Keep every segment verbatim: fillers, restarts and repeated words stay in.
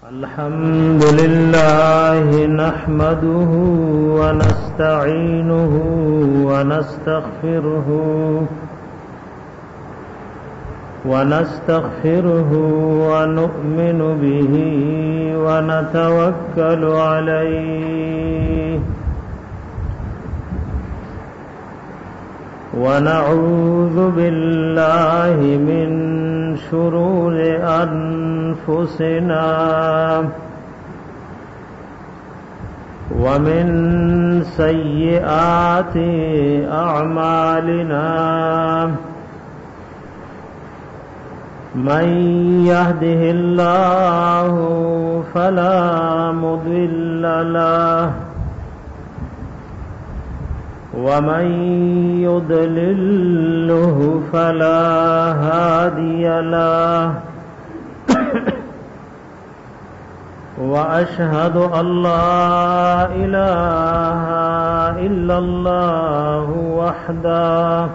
الحمد لله نحمده ونستعينه ونستغفره ونستغفره ونؤمن به ونتوكل عليه ونعوذ بالله من شرور أنفسنا ومن سيئات أعمالنا من يهده الله فلا مضل له ومن يضلله فلا هادي له وأشهد أن لا إله إلا الله وحده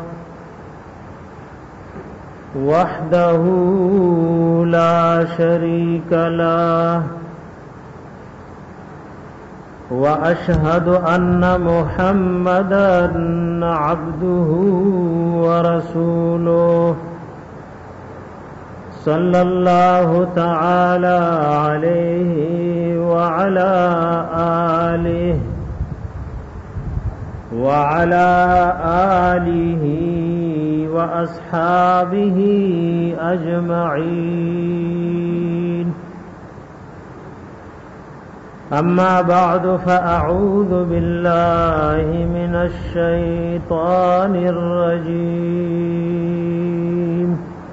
وحده لا شريك له وأشهد أن محمدًا عبده ورسوله صلى الله تعالى عليه وعلى آله وعلى آله وأصحابه أجمعين. أما بعد فأعوذ بالله من الشيطان الرجيم.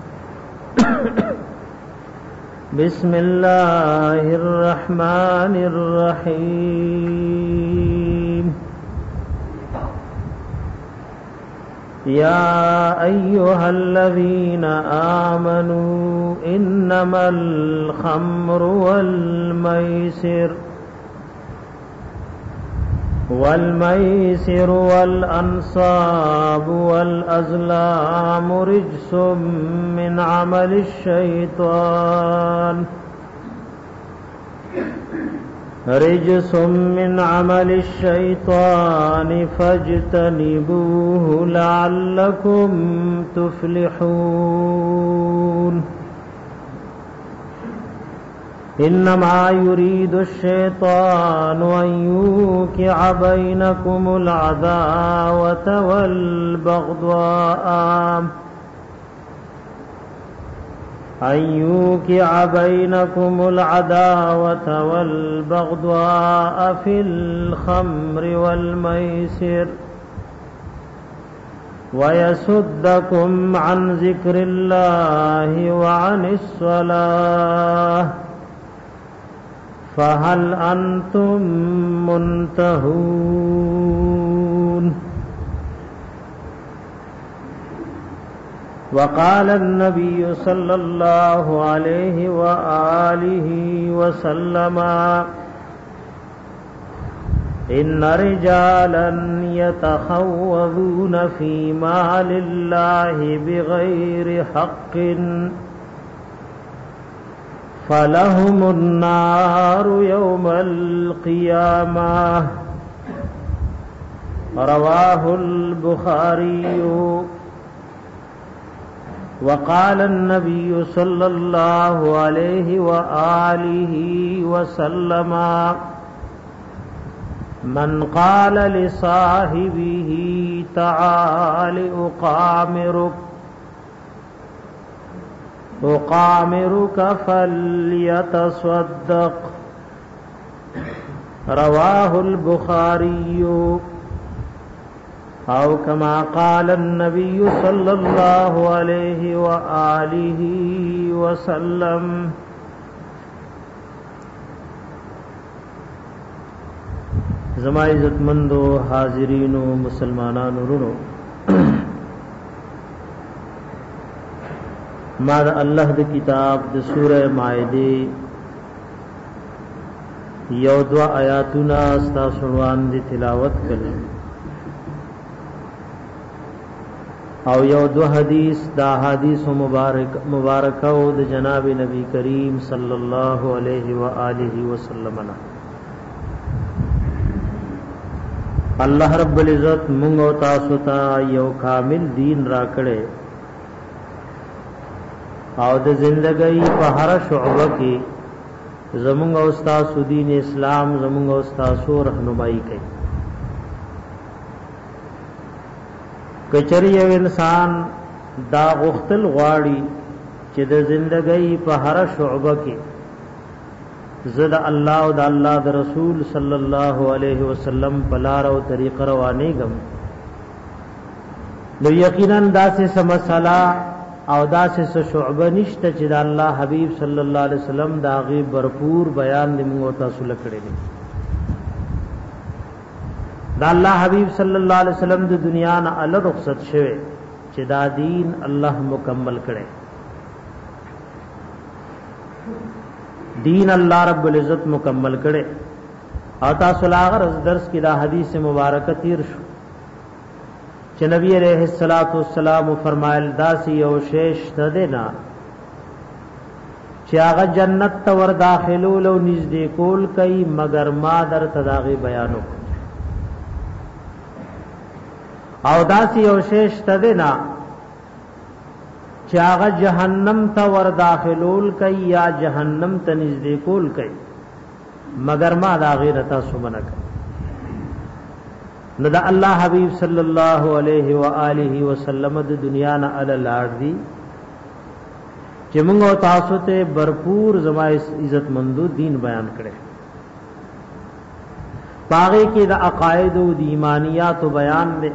بسم الله الرحمن الرحيم. يا أيها الذين آمنوا إنما الخمر والميسر والميسر والأنصاب والأزلام رجس من عمل الشيطان رجس من عمل الشيطان فاجتنبوه لعلكم تفلحون. إنما يريد الشيطان أن يوقع بينكم العداوة والبغضاء أن يوقع بينكم العداوة والبغضاء في الخمر والميسر ويصدكم عن ذكر الله وعن الصلاة فهل أنتم منتهون؟ وقال النبي صلى الله عليه وآله وسلم إن رجالا يتخوضون في مال الله بغير حق فلهم النار يوم القيامة. رواه البخاري. وقال النبي صلى الله عليه وآله وسلم من قال لصاحبه تعال أقامرك أقامرك فليتصدق. رواه البخاري. أو كما قال النبي صلى الله عليه وآله وسلم. زما عزت مندو حاضرینو مسلمانانو رونو، ما دا اللہ دا کتاب دا سورہ مائدے یو دوا آیاتنا استا سنوان دی تلاوت کریں. او یو دو حدیث دا حدیث مبارک مبارک او د جناب نبی کریم صلی الله علیه و آله وسلم نه الله رب العزت مونږ او تاسو ته یو کامل دین را کړې او د زندګۍ په هر شعبه کې زمونږ او تاسو دین اسلام زمونږ او تاسو رهنمایي کوي کچری یو انسان دا غختل غواړي چې د زندګۍ په هر شعبه کې زد الله او د الله د رسول صلی الله علیه وسلم په لار او طریق رواني غم نو یقینا داسې مسله او داسې شعبه نشته چې د الله حبیب صلی الله علیه وسلم دا غي भरपूर بیان د موږ تاسو لکړي دي دا الله حبیب صلی الله علیه وسلم د دنیا نه ال رخصت شوه چې دا دین الله مکمل کړي دین الله رب العزت مکمل کړي او تاسو لاغر درس کې دا حدیث مبارکه تیر شو چې نبی علیہ الصلوۃ والسلام فرمایل داسی او شیش تدنا چې هغه جنت ته ور داخلول او نږدې کول کوي مگر ما در تداغي بیانو او داسی او شیش تدنا چې هغه جهنم ته ور داخلول کوي یا جهنم ته نږدې کول کوي مگر ما دا غیرتا سمنک نو دا الله حبیب صلی الله علیه و آله وسلم د دنیا نه ال لاړ دی چې موږ تاسو ته भरपूर زما عزت مندو دین بیان کړي باغی کې د عقاید او د ایمانیات بیان دي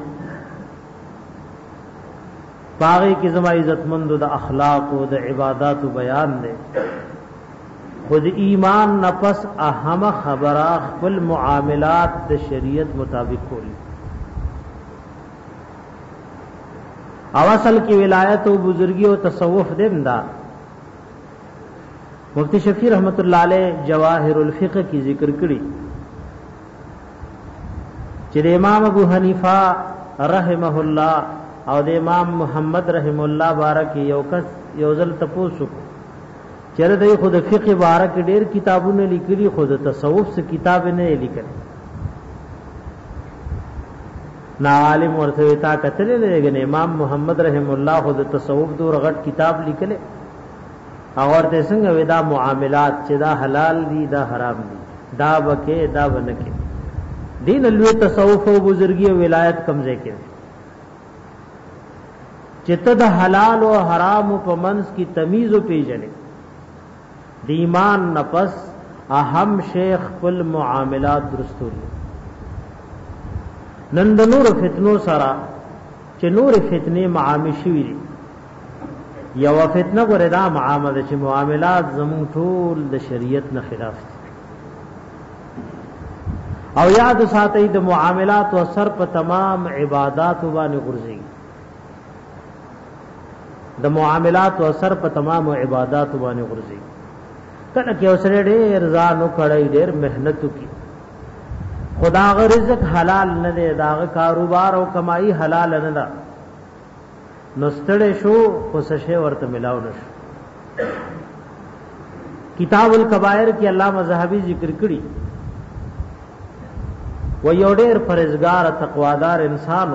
باغی کی زما عزت مند د اخلاق او د عبادت بیان دے خود ایمان نفس اهم خبره خپل معاملات د شریعت مطابق کولی او اصل کی ولایت او بزرگی او تصوف دیم دا مفتی شفیع رحمت اللہ علیہ جواہر الفقہ کی ذکر کړي چې امام ابو حنیفہ رحمه الله او د امام محمد رحم الله بارک یو کس یو ځل تپوسو چیرې د خود فقہ بارک ډیر کتابونه لیکلي خود تصوف سے کتاب نه لیکل نا عالم ورته تا کتلې لګنه امام محمد رحم الله خود تصوف دور غټ کتاب لیکل او ورته څنګه ودا معاملات چې دا حلال دي دا حرام دي دا بکه دا ونکه دین لوی تصوف او بزرگی او ولایت کمزې کې چته د حلال او حرام په منځ کی تمیز او پیژنې د ایمان نفس اهم شیخ فل معاملات درستول نن د نور فتنو سره چې نور فتنې معامشي وي یو فتنه ګره دا معامله چې معاملات زمون ټول د شریعت نه خلاف دي او یاد ساتي د معاملات او اثر په تمام عبادت باندې غورځي د معاملات او اثر په تمام عبادت باندې غورځي کله کې اوسره ډېر ځان وکړی ډېر مهنت وکي خدا غ رزق حلال نه دی دا کاروبار او کمائی حلال نه ده نو ستړې شو خو څه ورته ملاو نشو کتاب الکبائر کې علامہ زاهبی ذکر کړی و یو ډېر پرهیزګار تقوادار انسانو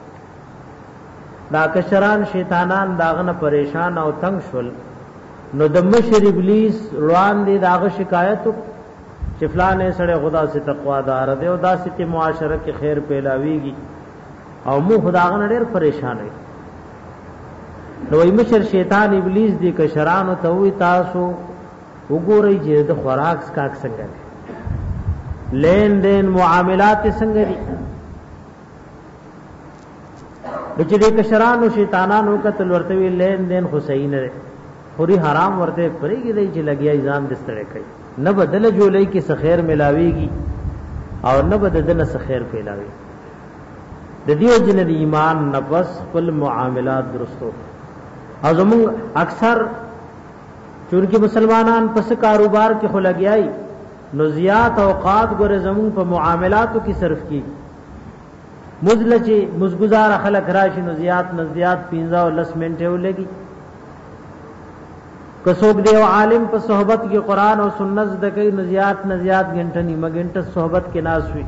دا کشران شیطانان داغنه پریشان او تنگ شول نو د مشر ابلیس روان دي داغه شکایت چې فلانه سره خدا سے تقوادار دی او داسې ته معاشره کې خیر پیلاویږي او مو خداغه ډېر پریشان وي نو ای مشر شیطان ابلیس دی کشران ته وی تاسو وګورئ چې د خوراک سکاک څنګه دی لین دین معاملات څنګه دي چې د کشرانو شیطانانو قتل ورته وی لین دین خو صحیح نه خوري حرام ورته پرېږي دی چې لګیا ځان دستړی کوي نه بدل جوړی کې سخیر ملاويږي او نه بدل نه سخیر پیلاوي د دې جن د ایمان نفس خپل معاملات درستو او زموږ اکثر چونکه مسلمانان پس کاروبار کې خو لګیای نو زیات اوقات ګره زمون په معاملاتو کې صرف کی مزلچ مزګزار خلک راشي نو زیات نه زیات پنځه او لس منټه ولګي. کڅوګ دی عالم په صحبت کې قران او سنت د کوي نو زیات نه زیات غنټه نیمه غنټه صحبت کې ناس وي.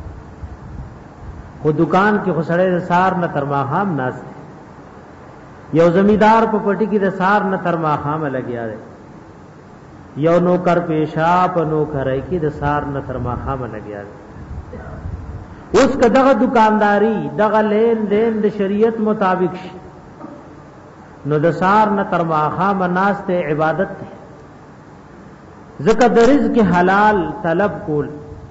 خو دکان کې خسړې د سار نه تر ماخام ناس دی. یو زمیدار په پټي کې د سار نه تر ماخام لګیا دی. یو نوکر پیشا په نوکرای کې د سار نه تر ماخام لګیا دی. اوس کداغه دکانداری دغه لین دین د شریعت مطابق شي نو د سار نه تر ماخام ناس ته عبادت ده. ذکر د رزق حلال طلب کول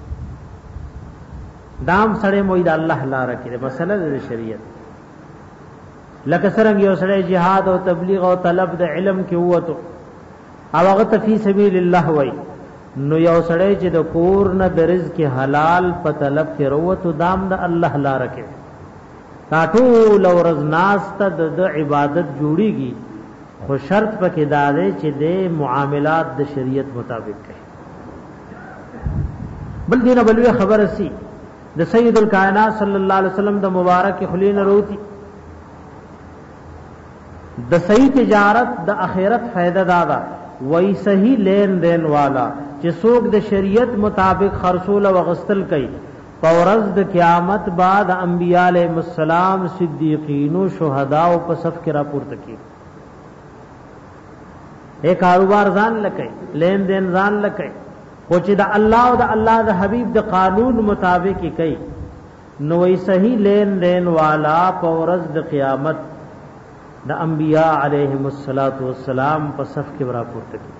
دام سړی موید الله لاره کې مسله د شریعت. لکه څنګه یو سړی jihad او تبلیغ او طلب د علم کې وته او هغه ته فی سبیل الله وای نو یو سړی چې د کور نه د رزق حلال په طلب کې وروته دام د الله لاره کې تا ټول ورځ ناس ته د عبادت جوړیږي. خو شرط پکې دا دی چې د معاملات د شریعت مطابق کوي. بل دینه بلوی خبر اسی د سید الکائنات صلی الله علیه وسلم د مبارک خلین روتی د صحیح تجارت د اخرت فائدہ دادا وای صحیح لین دین والا چې څوک د شریعت مطابق خرصول او غسل کوي فورز د قیامت بعد انبیاء علیهم السلام صدیقین او شهدا او په صف کې راپورته کی. ایک کاروبار ځان لکای لین دین ځان لکای خو چې د الله او د الله د حبیب د قانون مطابق کوي نو وی صحیح لین دین والا فورز د قیامت د انبیاء علیهم السلام په صف کې راپورته کی.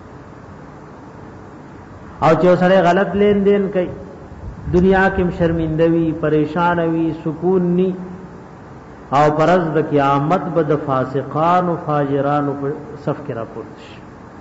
او چې سره غلط لین دین کوي دنیا کې شرمنده وي پریشان وي سکون ني او پرز د قیامت بد فاسقان او فاجران په صف کې راپورته شي.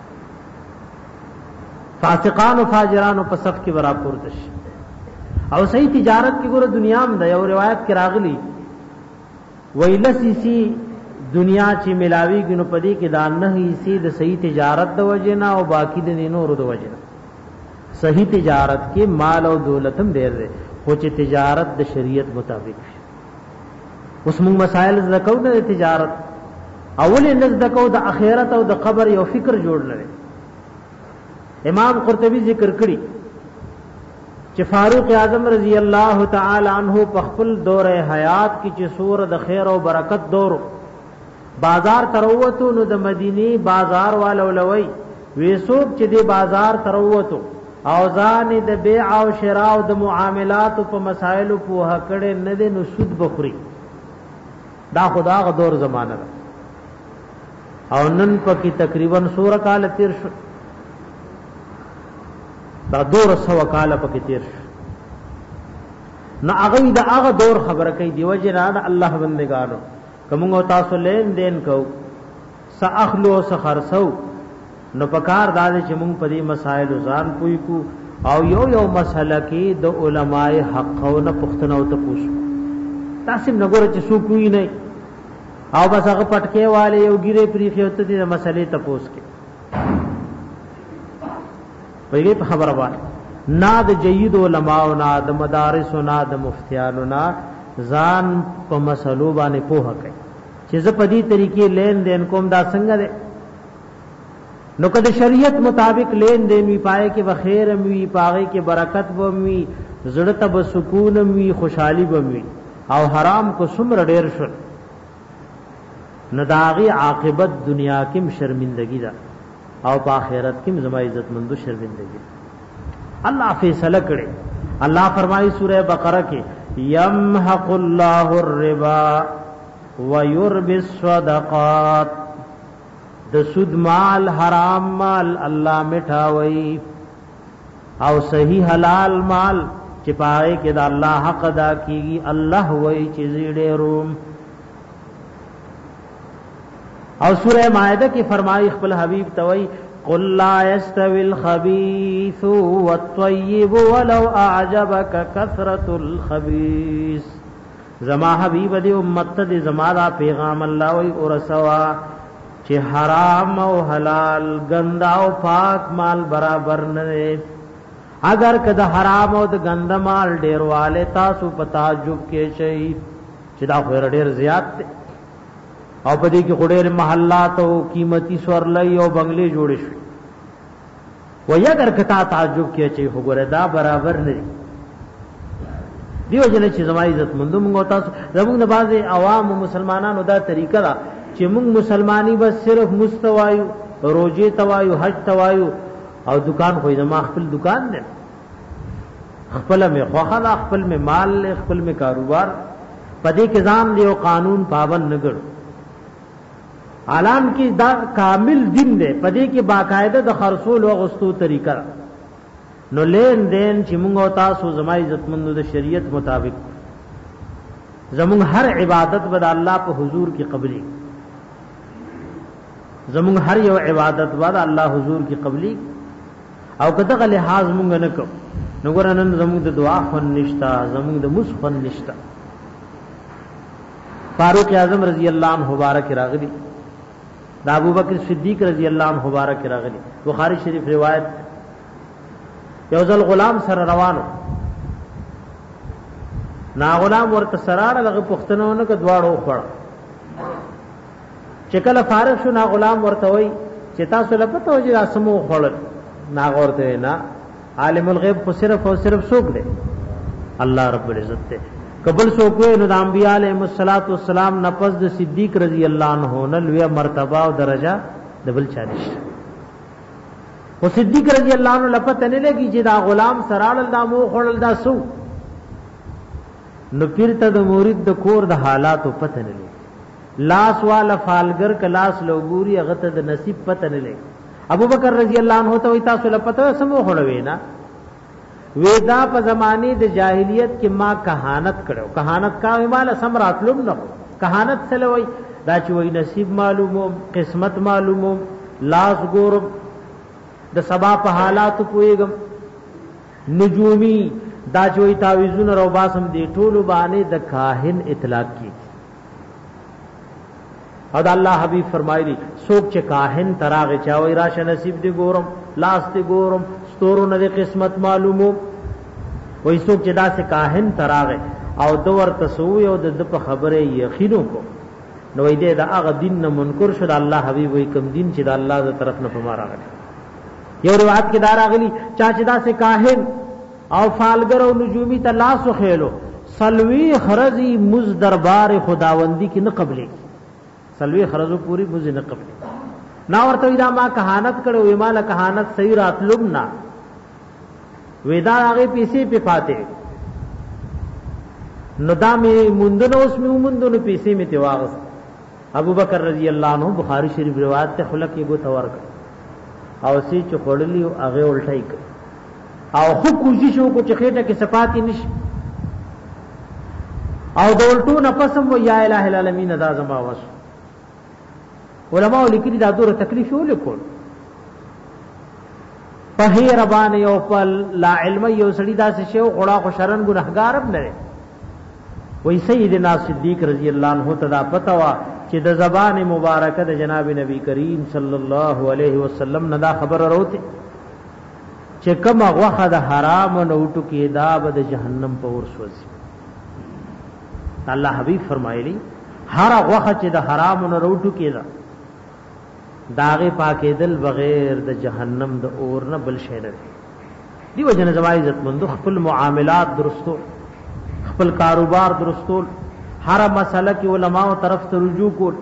فاسقان او فاجران په صف کې راپورته شي. او صحیح تجارت کې ګوره دنیا هم د یو روایت کې راغلي ویلسی سی دنیا چې ملاوي ګنو پدې کې دا نه هي سي د صحیح تجارت د وجنه او باقی د نورو د وجنه. صحیح تجارت کې مال او دولت هم ډېر دی خو چې تجارت د شریعت مطابق شي. اوس موږ مسائل زکو نه تجارت اول نه زکو د اخرت او د قبر یو فکر جوړ لري. امام قرطبی ذکر کړی چې فاروق اعظم رضی الله تعالی عنہ په خپل دور حیات کې چې سور د خیر او برکت دور بازار تروتو نو د مدینی بازار والو لوي ویسوب چې دی بازار تروتو او ځان د بیع او شراء او د معاملات په مسائل په هکړه نه دي نو سود بخوري. دا خدا غ دور زمانہ ده او نن پکې تقریبا سور کال تیر شو دا دور سو کال پکې تیر شو. نه هغه د هغه دور خبره کوي دی وجه نه الله بندگانو کومو تاسو لین دین کو ساخلو سخرسو نو پکار داد چې مونږ په دې مسائل ځان پوي کو او یو یو مسله کې د علماء حق او نه پښتنو ته پوښ تاسو نه ګوره چې سو کوی نه او بس هغه پټکي والے یو ګیره پریخي ہوتے دي مسلې ته پوښ کې ویږي په خبره وای نا د جید علماء او نا د مدارس او نا د مفتیانو نا ځان په مسلو باندې پوهه کوي چې زه په دې طریقې لین دین کوم دا څنګه ده. نو کده شریعت مطابق لین دین وی پائے کې بخیر وی پاغه کې برکت ومي زړه ته سکون وی خوشحالي ومي او حرام کو سمر ډیر شو نداغي عاقبت دنیا کې شرمندگی ده او په آخرت کې زما عزت مندو شرمندگی. الله فیصله کړي. الله فرمایي سورہ بقرہ کې یمحق الله الربا ويربي الصدقات د سود مال حرام مال الله مټاوي او صحیح حلال مال چې پای کې د الله حق ادا کیږي الله وایي چې زیړې روم. او سورہ مائدہ کې فرمایي خپل حبیب توي قل لا يستوي الخبيث والطيب ولو اعجبك كثرة الخبيث. زما حبیب دې امت ته زما دا پیغام الله وي او رسوا چې حرام او حلال ګندا او پاک مال برابر نه اگر که د حرام او د ګندمال ډیرواله تاسو په تعجب کې شي چې دا خو ډیر زیات دی او په دې کې خډېر محلات او قیمتي سورلۍ او بنگلې جوړې شي وای اگر کتا تعجب کې چې وګوره دا برابر نه دی دیو جن چې زما عزت مند موږ تاسو زموږ د بعض عوام مسلمانانو دا طریقه دا چې موږ مسلمانی بس صرف مستوایو روزه توایو حج توایو او دکان خو زما خپل دکان دی خپل می خوخه خپل می مال خپل می کاروبار پدې کې ځان دی او قانون پابند نه ګرځو اعلان کی دا کامل دین دے پدې کې باقاعده د خرصول او غستو طریقہ نو لین دین چې موږ او تاسو زما عزت مند د شریعت مطابق زموږ هر عبادت بد الله په حضور کې قبلي زموږ هر یو عبادت بد الله حضور کې قبلي او کداغه لحاظ موږ نه کو نو ګورنن زموږ د دعا فن نشتا زموږ د مسفن نشتا فاروق اعظم رضی اللہ عنہ مبارک راغلی دا ابو بکر صدیق رضی اللہ عنہ مبارک راغلی بخاری شریف روایت یو ځل غلام سره روانو نا غلام ورته سراړه لغه پښتنونه ک دواړو خړ چې کله فارغ شو نا غلام ورته وای چې تاسو له پته وځي اسمو خړل نا ورته نه عالم الغیب خو صرف او صرف څوک دی الله رب العزت ته قبل سوکوے نو د انبیاء علیهم الصلوۃ والسلام نفس د صدیق رضی اللہ عنہ نه لوی مرتبه او درجه د بل چانش او صدیق رضی اللہ عنہ لپته نه لګی چې دا غلام سراړل دا مو خړل دا سو نو پیرته د مرید د کور د حالات پته نه لګی لاس والا فالګر کلاس لوګوري هغه ته د نصیب پته نه لګی ابو بکر رضی اللہ عنہ ته وای تاسو لپته سمو خړوي نه ویدا په زمانه د جاهلیت کې ما کہانت کړو کہانت کا مال سمرات لوم نه کہانت سلوي دا چې وای نصیب معلومو قسمت معلومو لاس ګور د سبا په حالات پويګم نجومی دا چې وای تعویذونه رو باسم دی ټولو باندې د کاهن اطلاق کی او د الله حبیب فرمایلی څوک چې کاهن تراغه چاوي راشه نصیب دی ګورم لاس دی ګورم ستورو نه قسمت معلومو وای څوک چې دا سه کاهن تراغه او دور تسوی او د په خبره یقینو کو نو دې دا هغه دین نه منکر شو د الله حبیب وای کوم دین چې د الله تر طرف نه پمارا غلی یو روایت کې دار غلی چا چې دا سه کاهن او فالګر او نجومی ته لاس خېلو سلوی خرزی مز دربار خداوندی کې نه قبلې سلوی خرزو پوری مز نه قبلې نا ورته دا ما کہانت کړو وی مال کہانت صحیح راتلم نا ودا هغه پیسې په فاتح نو دا می مندنه اوس می مندنه پیسې می تیواغس ابو بکر رضی اللہ عنہ بخاری شریف روایت ته خلق یې بو تور او سی چخړلی او هغه الټای او خو کوشش وکړو چې خېټه کې صفات نشي او دولټو نفسم و یا الہ العالمین دا زما وس علماء لیکلي دا دور تکلیف ولیکول په هي ربان یو په لا علم یو سړی دا څه شو غړا خو شرن ګناهګار هم نه وای سیدنا صدیق رضی اللہ عنہ تدا پتا وا چې د زبان مبارکه د جناب نبی کریم صلی الله علیه وسلم نه دا خبر وروته چې کوم غوخه د حرام نه وټو کې دا به د جهنم په ور سوځي الله حبیب فرمایلی هر غوخه چې د حرام نه وټو کې دا داغه پاکې دل بغیر د جهنم د اور نه بل شي نه دی وجنه زمای عزت مند خپل معاملات درستو خپل کاروبار درستول هر مسله کې علماو طرف ته رجوع کول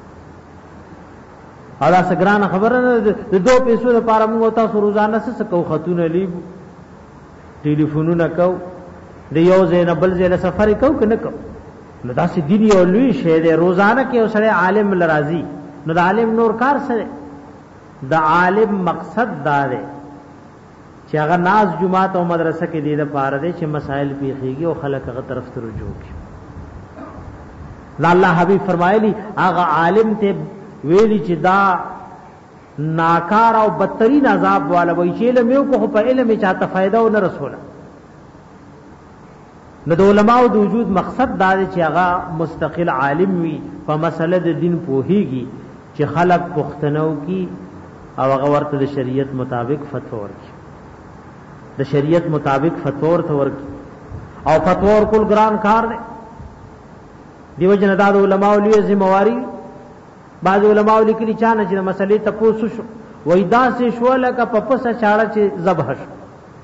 ادا سګران خبره د دو پیسو لپاره موږ تاسو روزانه څه کو خاتون لیب ټلیفونونه کو د یو ځای بل ځای سفر کو کنه کو نو داسې دین یو لوی شی دی روزانه کې اوسره عالم لرازي نو د عالم نور کار سره د عالم مقصد دا دی چې هغه ناز جمعات او مدرسه کې دی د پاره دی چې مسائل پیخيږي او خلک هغه طرف ته رجوع کوي الله حبیب فرمایلی هغه عالم ته ویلی چې دا ناکار او بدترین عذاب والا وای چې علم یو کو په علم چاته فائدہ او نه رسوله نو د علماء د وجود مقصد دا دی چې هغه مستقل عالم وي په مسله د دین پوهیږي چې خلق پختنو کی او هغه ورته د شریعت مطابق فتوا ورکړي د شریعت مطابق فتوا ورته ورکي او فتوا ورکول ګران کار دی. دیو جن د علماء لوی ذمہواری بعض علماء لیکلي چانه چې مسلې تاسو شو وای دا سه شو لکه په پسه چاړه چې ذبح شو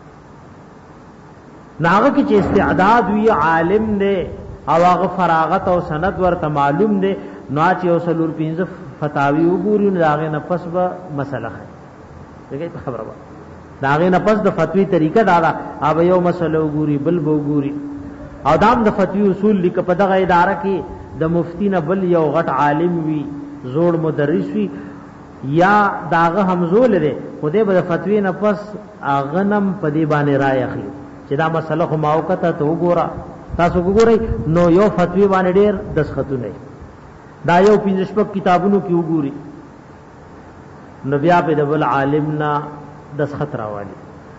ناغه کې چې استعداد وی عالم دی او هغه فراغت او سند ورته معلوم دی نو چې اوسلور پینځه فتاوی وګوري نو هغه نه پس به مسله ده دغه خبره ده هغه نه پس د فتوی طریقه دا ده اوب یو مسله وګوري بل وګوري او دام د فتوی اصول لیک په دغه اداره کې د مفتی نه بل یو غټ عالم وی زوړ مدرس وی یا داغه همزول لري خدای به فتوی نه پس اغنم په دی باندې رائے اخلي چې دا مسله خو ماوقته ته وګوره تاسو وګورئ نو یو فتوی باندې ډیر دسخطونه دا یو پنځشپک کتابونو کې وګوري نو بیا په دبل عالم نا دسخط راوالي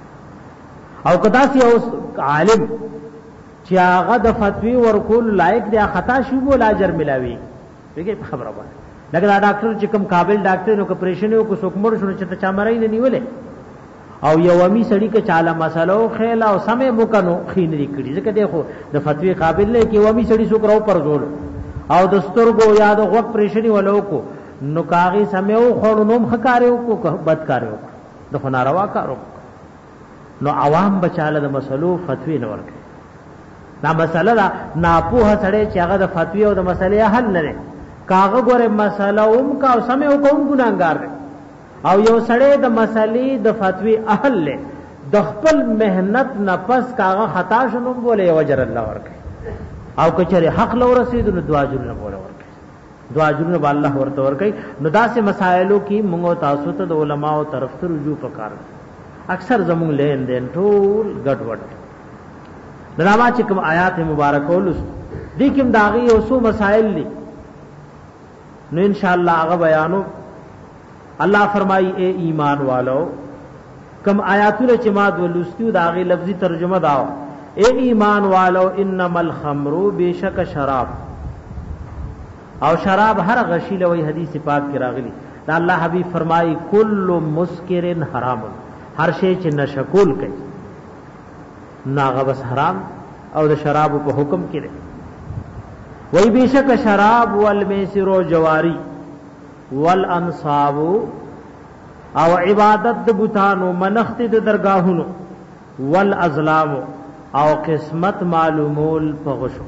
او کدا سی اوس عالم چې هغه د فتوی ورکول لایق دی خطا شو بول اجر ملاوي دغه خبره وایي لکه دا ډاکټر چې کوم قابل ډاکټر نو کپریشن یو کو سوکمر شنو چې چا مړای نه نیولې او یو امی سړی کې چاله مسلو خیل او سمې مکنو خین لري کړي ځکه دیکھو د فتوی قابل نه کې و امی سړی سوک راو پر زول او د سترګو یا د غوږ پریشنی ولو کو نو کاغي سمو خړو نوم خکاریو کو بد کاریو د خناروا کارو نو عوام بچاله د مسلو فتوی نه ورکړي دا مسله دا ناپوه سړی چې هغه د فتوی او د مسلې حل نه کاغه ګوره مسله اوم کا او سمې او کوم ګناګار او یو سړی د مسلې د فتوی اهل له د خپل مهنت نه پس کاغه خطا شنو بوله وجر الله ورکړي او کچره حق لو رسید نو دعا جن نه بوله ورکړي دعا جن به الله ورته ورکړي نو داسې مسائلو کې موږ تاسو ته د علماو طرف ته رجوع وکړ اکثر زموږ لین دین ټول ګډوډ دغه چې کوم آیات مبارکه ولس دي کوم داغي او سو مسائل دي نو انشاءاللہ هغه بیانو الله فرمای اے ایمان والو کم آیاتونه چې ما د ولستیو دا غي لفظي ترجمه داو اے ایمان والو انما الخمر بیشک شراب او شراب هر غشیله وی حدیث پاک کې راغلی دا الله حبیب فرمای کل مسکرن حرام هر شی چې نشکول کوي ناغه بس حرام او د شراب په حکم کې دی وی بیشک شراب والمیسر و جواری والانصاب او عبادت د بوتانو منخت د درگاهونو والازلام او قسمت معلومول پغشو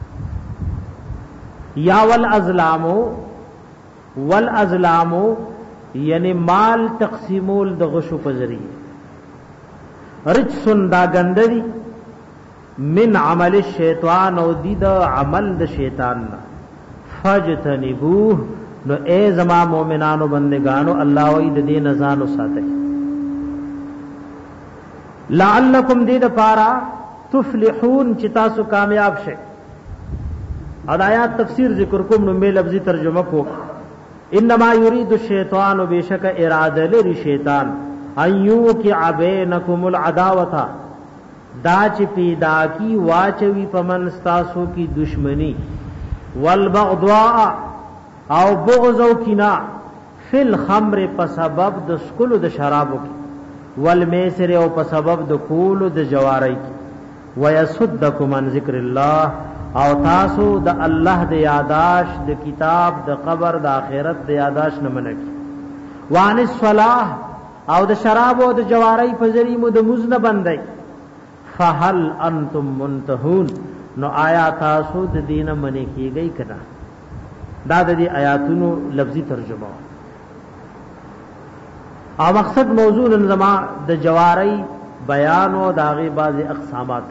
یا والازلام والازلام یعنی مال تقسیمول د غشو په ذریعہ رجسن دا گندری من عمل الشیطان او دی دا عمل د شیطان نا فجتنبوه نو اے زما مومنانو بندگانو اللہ وی د دین ازانو ساتے لعلکم دی دا پارا تفلحون چتاسو کامیاب شے اد آیات تفسیر ذکر کم نو میں لفظی ترجمہ کو انما یرید الشیطان بیشک ارادہ لری شیطان ایو کی عبینکم العداوتا دا چې پیدا کی واچوي پمن ستاسو کی دشمنی والبغضاء او بغض او کنا فی الخمر په سبب د سکلو د شرابو کی والمیسر او په سبب د کولو د جواری کی ويصدکم عن ذکر الله او تاسو د الله د یاداش د کتاب د قبر د آخرت د یاداش نه منکی وان الصلاح او د شراب او د جواری په ذریعہ مو د مزنه بندای فهل انتم منتهون نو آیا تاسو د دینه منی کیږي کنا دا د دې آیاتونو لفظي ترجمه او مقصد موضوع انزما د جواری بیان او داغه بعض اقسامات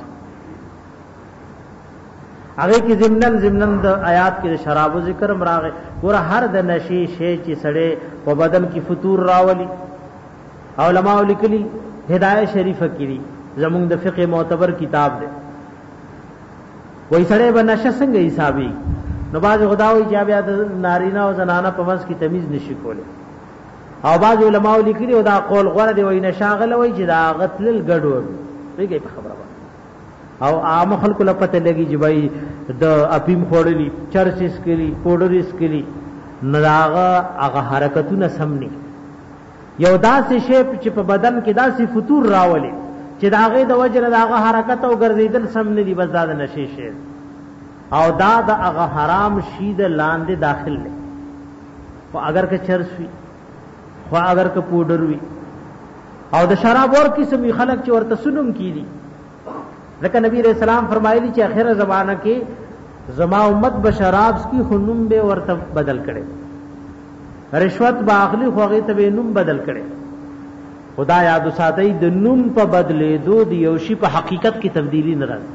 هغه کې ضمنن ضمنن د آیات کې شراب ذکر مراغه ور هر د نشي شی چې سړې په بدن کې فطور راولي علماء لیکلي هدايه شریفه کړي زمون د فقه معتبر کتاب دی وای سړی به نشه څنګه حسابي نو باز خداوی چې بیا د نارینا او زنانه په منځ کې تمیز نشي کوله او باز علماء لیکلي او دا قول غوړه دی وای نشاغل وای چې دا غتل ګډو دیږي په خبره او عام خلکو لپاره لګي چې بای د اپیم خورلی چرچ اسکلی پودر اسکلی نراغه هغه حرکتونه سمني یو داسې شی چې په بدن کې داسې فطور راولي چې داغه د وجه داغه حرکت او ګرځیدل سم نه دی بس دا د نشي شي او دا د هغه حرام شي د لاندې داخل دی خو اگر که چرس وي خو اگر که پودر وي او د شراب اور قسم خلق چې ورته سنم کیدي ځکه نبی رسول الله فرمایلی چې اخره زمانہ کې زما امت بشراب کی خنم به ورته بدل کړي رشوت باغلی خو هغه ته نوم بدل کړي خدا یاد ساتي د نوم په بدلې دو د یو شی په حقیقت کې تبدیلی نه راځي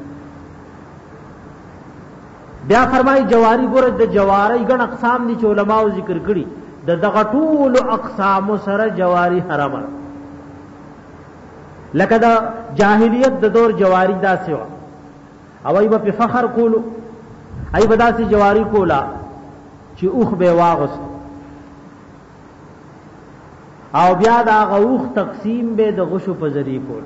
بیا فرمایي جواری ګور د جواری ګڼ اقسام دي چې علماو ذکر کړي د دغه ټول اقسام سره جواری حرام لکه دا جاهلیت د دور جواری دا سیوا او ای په فخر کولو ای بدا سی جواری کولا چې اوخ به واغس او بیا دا غوخ تقسیم به د غشو په ذری کول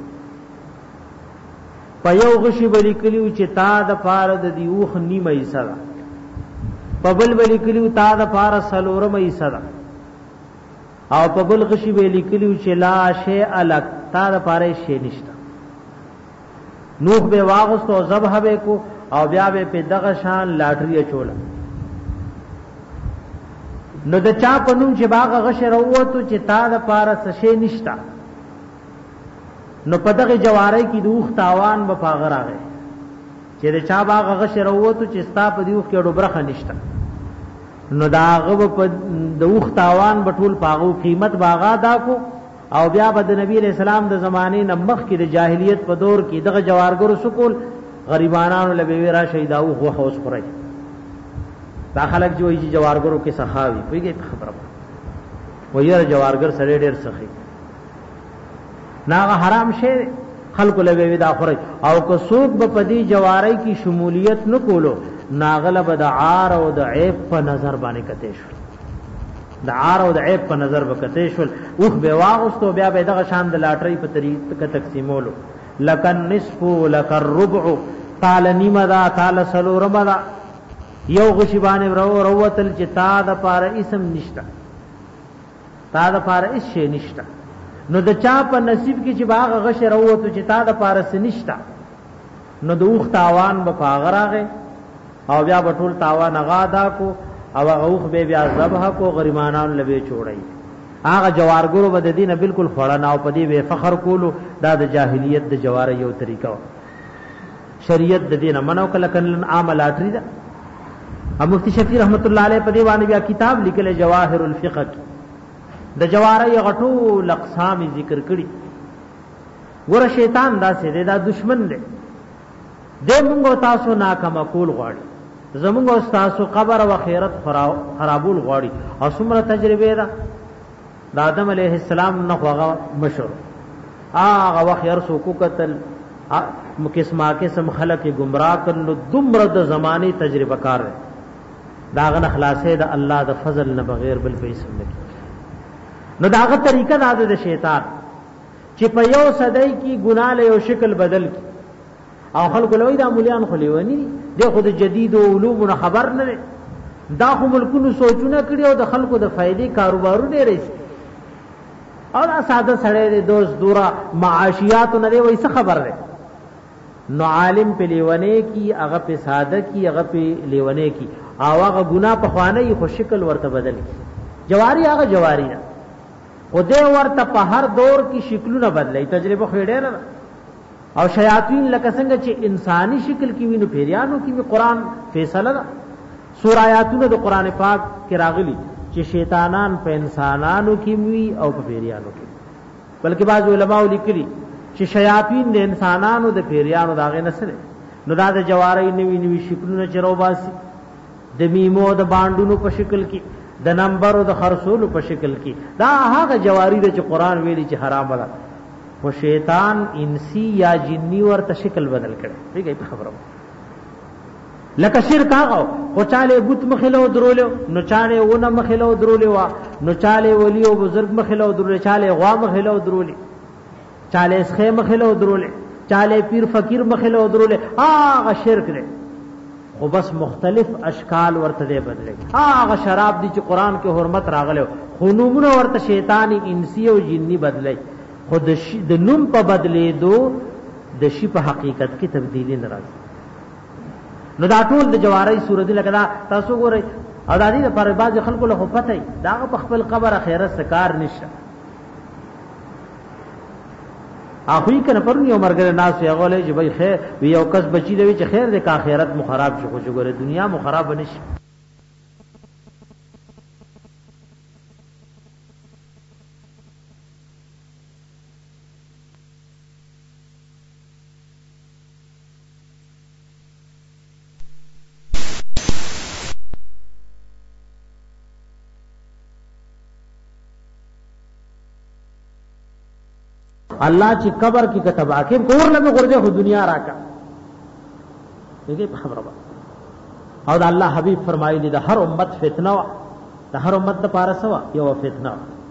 په یو غشي بلی کلیو چې تا د پاره د دی اوخ نیمه یې سره په بل بلی کلیو تا د پاره سلورمه یې سره او په بل غشي بلی کلیو چې لا شی الک تا د پاره شی نشته نوح به واغست او ذبح به کو او بیا به په دغه شان لاټری چولا نو د چا په نوم چې باغ غشر ووتو چې تا د پاره سشي نشتا نو په دغه جواری کې دوخ تاوان به پاغ راغی چې د چا باغ غشر ووتو چې ستا په دوخ کې ډوبرخه نشتا نو داغه په دوخ تاوان بټول پاغو قیمت باغا دا کو او بیا به د نبی رسول الله د زمانه نمخ کې د جاهلیت په دور کې دغه جوارګرو سکول غریبانانو لبه را شهیداو خو خوش خوري دا خلک جوړي چې جوارګرو کې سخاوي پیږي خبره وایره جوارګر سره ډېر سخی ناغه حرام شی خلق لبه دا خوري او که څوک په پدی جواری کې شمولیت نه کولو ناغله به د عار او د عیب په نظر باندې کته شو د عار او د عیب په نظر وکته شو اوخ به واغستو بیا به دغه شان د لاټری په طریقه تقسیمولو لکن نصف لکن ربع تعالی نیمه دا تعالی سلورمه دا یو غشی باندې رو روتل چې تا د پاره اسم نشتا تا د پاره اس شی نشتا نو د چا په نصیب کې چې باغ غش روتو چې تا د پاره س نشتا نو د اوخ تاوان به پاغراغه او بیا بټول تاوان غادا کو او اوخ به بیا ذبح کو غریمانان لبه چوړی هغه جوارګرو بد دینه بالکل خړا نه او پدی به فخر کولو دا د جاهلیت د جوار یو طریقہ شریعت د دینه منو کله کله عاملاتری دا ابو مفتی شفیع رحمت الله علیه په دی باندې بیا کتاب لیکل جواهر الفقه د جواری غټو اقسام ذکر کړي ګور شیطان دا سي دا دشمن دی د موږ تاسو ناکام کول غواړي زموږ تاسو قبر او خیرت خرابول غواړي او څومره تجربه ده د آدم علیہ السلام نه هغه مشر هغه وخت يرسو کو قتل مقسمه قسم خلق گمراه کړي دمر د زمانه تجربه کار داغه خلاصې د الله د فضل نه بغیر بل په اسم نه نو داغه طریقه دا د شیطان چې په یو صدای کې ګناه له یو شکل بدل کی او خلق لوی دا مولیان خلیونی د خود جدید او علوم خبر نه دا خو ملکونو سوچونه کړي او د خلکو د فائدې کاروبارونه رسي او دا ساده سړی دوست دورا معاشیات نه دی وایي څه خبر ده نو عالم په لیونه کی هغه په ساده کی هغه په لیونه کی او هغه ګناه په خوانه خو شکل ورته بدل کی جواری هغه جواری نه او دې ورته په هر دور کې شکلونه بدلای تجربه خو ډېر او شیاطین لکه څنګه چې انساني شکل کې وینو پیریانو کې قرآن فیصله ده سورہ آیاتونه د قران پاک کې راغلي چې شیطانان په انسانانو کې وي او په پیریانو کې بلکې بعض علماء لیکلي چې شیاطین د انسانانو د پیریانو داغه نسل نو دا د جواری نوی نوی شکلونه چرو باسي د میمو د باندونو په شکل کې د نمبر او د خرصولو په شکل کې دا هغه جواری د چې قران ویلي چې حرام ده خو شیطان انسی یا جنی ورته شکل بدل کړي ٹھیک ہے خبره لکه شرک هغه خو چاله بت مخلو درولو نو چاله ونه مخلو درولو نو چاله ولی او بزرگ مخلو درولو چاله غوا مخلو درولو چاله اسخه مخلو درولو چاله پیر فقیر مخلو درولو هغه شرک دی خو بس مختلف اشکال ورته دی بدلې هغه شراب دی چې قران کې حرمت راغله خو نومونه ورته شیطانی انسی او جنی بدلې خود شي د نوم په بدلې دو د شي په حقیقت کې تبدیلی ناراضي. نو دا ټول د جواری صورت لکه دا تاسو ګورئ او د دې لپاره بعض خلکو له پته ای دا په خپل قبر اخرت سکار نشه اخوی کنه پرون یو مرګ ناس یې غولې چې بھئی خیر وی یو کس بچی دی چې خیر دې کا آخرت مو خراب شي خو ګوره دنیا مو خراب نشي. الله چې قبر کې کتب حاکم کور لمه ورځه خو دنیا راکا دې په خبره او د الله حبيب فرمایلی د هر امت فتنه د هر امت لپاره سوا یو فتنه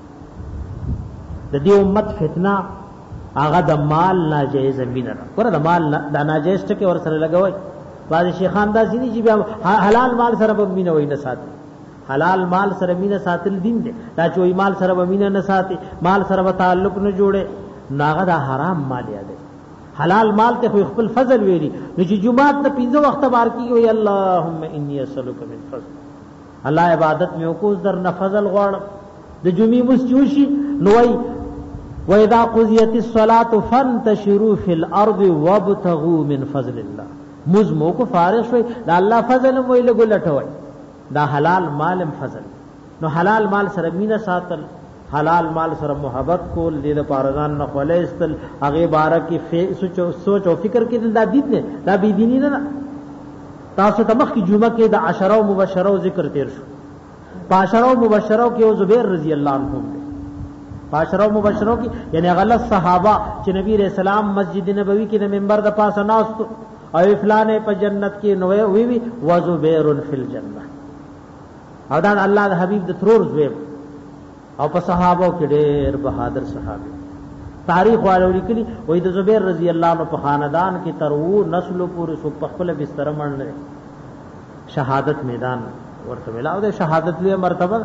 د دې امت فتنه هغه د مال ناجایز مینه ور د مال د ناجایز ټکي ور سره لګوي. بعض شیخان دا سړي چې حلال مال سره به مینه وای نه ساتي. حلال مال سره مینه ساتل دین دی. دا چې مال سره به مینه نه ساتي مال سره به تعلق نه جوړي ناغه دا حرام مال یاد دی. حلال مال ته خپل فضل ویری نو چې جمعات ته پینځه وخت بار کیږي اللهم انی اسالک من فضل الله عبادت مې وکوس در نه فضل غواړم د جمعې مسجوشي نو وای و اذا قضیت الصلاه فانتشروا فی الارض وابتغوا من فضل الله مزمو کو فارغ شوي دا الله فضل مو له ګلټوي دا حلال مال فضل نو حلال مال سره مینه ساتل حلال مال سره محبت کول دې د پارغان نه خولې استل هغه بارک کې سوچ سوچ او فکر کې دا دید نه دا بی دینی نه. تاسو ته مخ کی جمعه کې د عشره مبشره ذکر تیر شو. عشره مبشره کې زبیر رضی الله عنه دي. عشره مبشره کې یعنی غلط صحابه چې نبی رسول الله مسجد نبوي کې د منبر د پاسه ناست او فلانه په جنت کې نو وی وی وزبیر فی الجنه او دا الله د حبیب د ترور زوی او په صحابه کې ډېر بہادر صحابه تاریخ والو لیکلي وې د زبیر رضی الله عنه په خاندان کې تر وو نسل پورې سو په خپل بستر مړل شهادت میدان ورته ملاو ده. شهادت لوی مرتبه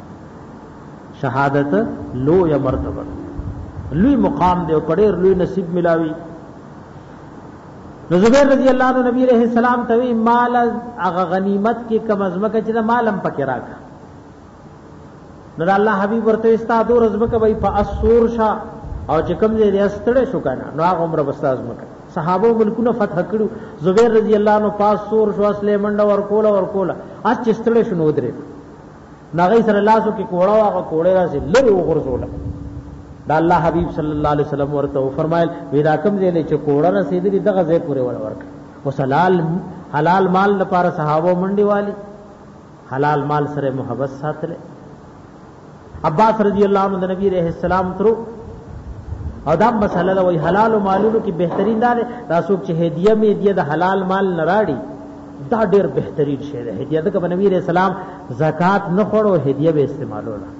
شهادت لوی مرتبه لوی مقام دی او ډېر لوی نصیب ملاوي. نو زبیر رضی الله عنه نبی رحم السلام ته مال هغه غنیمت کې کم ازمکه چې مالم پکې راکا نو الله حبیب ورته استادو رزمکه وای په اسور شا او چې کوم دې استړې شو کنه نو هغه عمر بستاز مکه صحابه ملکونه فتح کړو. زبیر رضی الله عنه پاس سور شو اسله منډه ور کوله ور کوله اس چې استړې شو نو درې ناغې سره لاسو کې کوړه هغه کوړه راځي لری وغورځول. دا الله حبیب صلی الله علیه وسلم ورته فرمایل ودا کوم دې چې کوړه رسیدلی دغه ځای پورې ور ورک وسلال حلال مال لپاره صحابه منډي والی حلال مال سره محبت ساتله. عباس رضی اللہ عنہ نبی علیہ السلام ترو او دا مسئلہ دا وی حلال و مالونو کی بہترین دا دا سوک چه ہدیہ میں ہدیہ دا حلال مال نراڑی دا ډیر بہترین شے دا ہدیہ دا کہ نبی علیہ السلام زکاة نخوڑو ہدیہ بے استعمالو لا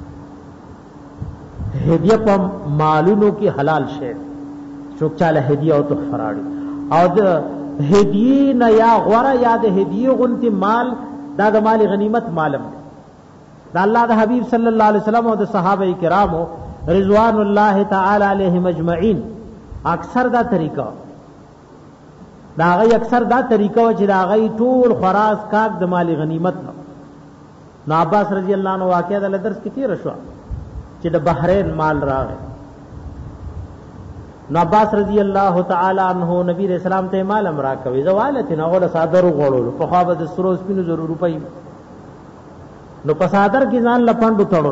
ہدیہ پا مالونو کی حلال شے سوک چالا ہدیہ او تخفراڑی او دا ہدیہ نا یا غورا یا دا ہدیہ غنتی مال دا دا مال غنیمت مالم دا دا اللہ دا حبیب صلی اللہ علیہ وسلم اور دا صحابہ کرامو رضوان اللہ تعالی علیہم اجمعین اکثر دا طریقہ دا غی اکثر دا طریقہ وچی دا غی طول خراس کاک دا مال غنیمت نو نو عباس رضی اللہ عنہ واقعہ دا لدرس کتی رشوا چی دا بحرین مال راغے نو عباس رضی اللہ تعالی عنہ نبی علیہ السلام تے مال امراکوی زوالتی نا غول سادرو غوڑولو فخوابت سروس پینو ضرور روپای نو پسادر کی ځان لپاندو تړو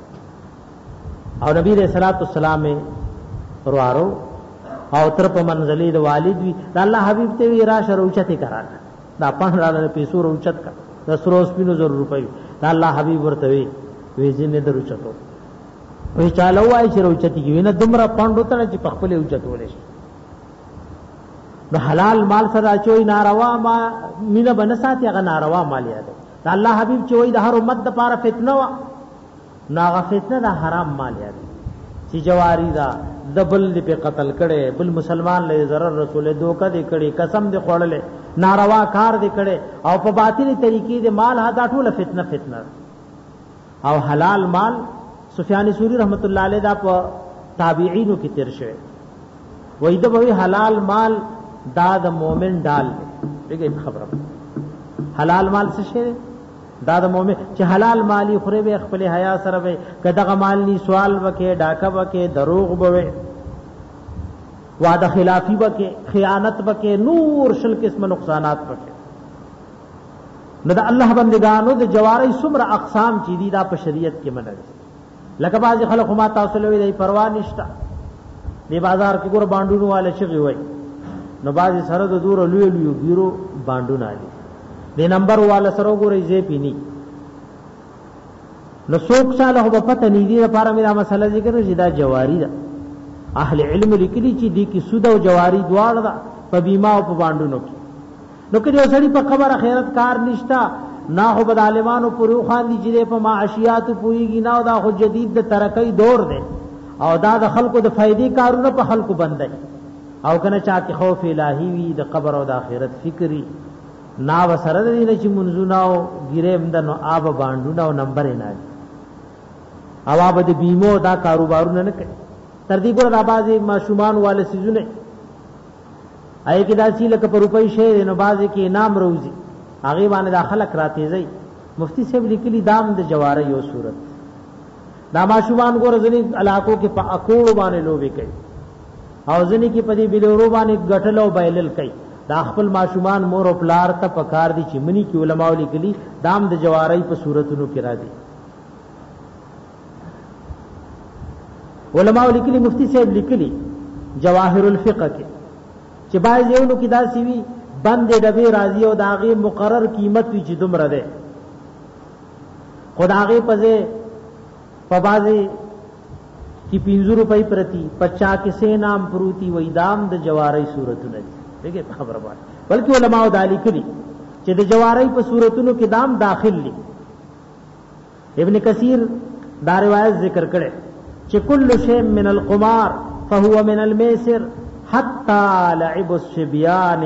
او نبی رسول الله والسلام روارو او تر په منزلې د والد وی د الله حبیب ته وی را شروچته کرا دا پنځه پیسو روچت کا د سروس پینو زر روپۍ د الله حبیب ورته وی وی ځینې دروچتو وی چالو وای چې روچتی کی وینه دمره پاندو ته چې په خپل اوچتول شي نو حلال مال سره چوي ناروا ما مینه بنساتي هغه ناروا مال یاد دا الله حبیب چې وای د هر امت د پاره فتنه وا ناغه فتنه د حرام مال یاد چې جواری دا دبل دی په قتل کړي بل مسلمان له zarar رسول دوکه دی کړي قسم دی خوړلې ناروا کار دی کړي او په باطلی طریقې دی مال هدا ټول فتنه فتنه او حلال مال سفیان ثوری رحمت الله علیه دا په تابعینو کې تیر شوی وای د به حلال مال دا د مؤمن ډال دی خبره حلال مال څه شی دا د مؤمن چې حلال مالی خوري به خپل حیا سره به کداغه مال ني سوال وکي ډاکه وکي دروغ بوي وعده خلافی وکي خیانت وکي نور شل قسم نقصانات وکي نو د الله بندگانو د جواری څومره اقسام چې دي دا په شریعت کې منل لکه بعض خلک ما تاسو له وی پروا نشته دی بازار کې ګور باندونو والے شغي وای نو بعض سره د دور لوی لوی ګیرو باندونه دي دی نمبر والا سره ګورې زی پینی نو څوک ساله په پته نه دی لپاره مې دا مسله ذکر شي دا جواری ده اهل علم لیکلي چې دی کې سود او جواری دواړه ده په بیمه او په باندونو کې نو کله سړی په خبره خیرت کار نشتا نا هو بد عالمانو پرو خان دي چې په معاشيات پويږي نه دا خو جدید د ترقۍ دور دی او دا د خلکو د فائدې کارونه په خلکو بندای او کنه چا کې خوف الهي وي د قبر او د آخرت فکری نا وسره دي نه چې منځونه او ګیرم دنو آب باندونه او نمبر نه او آب د بیمو دا کاروبارونه نه کوي تر دې ګور د بازي ماشومان والے سيزونه اې کې دا چې لکه په روپۍ شي نو بازي کې انعام روزي هغه باندې داخله کراته زي مفتی صاحب لیکلي دام د جواره یو صورت دا ماشومان ګور ځنی علاقو کې په اکوړ باندې لوبي کوي او ځنی کې په دې بلورو باندې غټل او بایلل کوي دا خپل ماشومان مور او پلار ته پکار دي چې منی کې علماء لیکلي دام د جواری په صورتونو کې راځي علماء لیکلي مفتی صاحب لیکلي جواهر الفقه کې چې باز یو نو کې دا سی وی بند ډبه راضی او داغه مقرر قیمت وی چې دومره ده خداغه پځه پبازي کی پینزو روپئی پرتی پچا کسے نام پروتی وی دام د جواری صورتونه دي دغه خبره وایي بلکې علماء دالی کړي چې د جواری په صورتونو کې دام داخل دي ابن کثیر دا روایت ذکر کړي چې کل شی من القمار فهو من الميسر حتى لعب الصبيان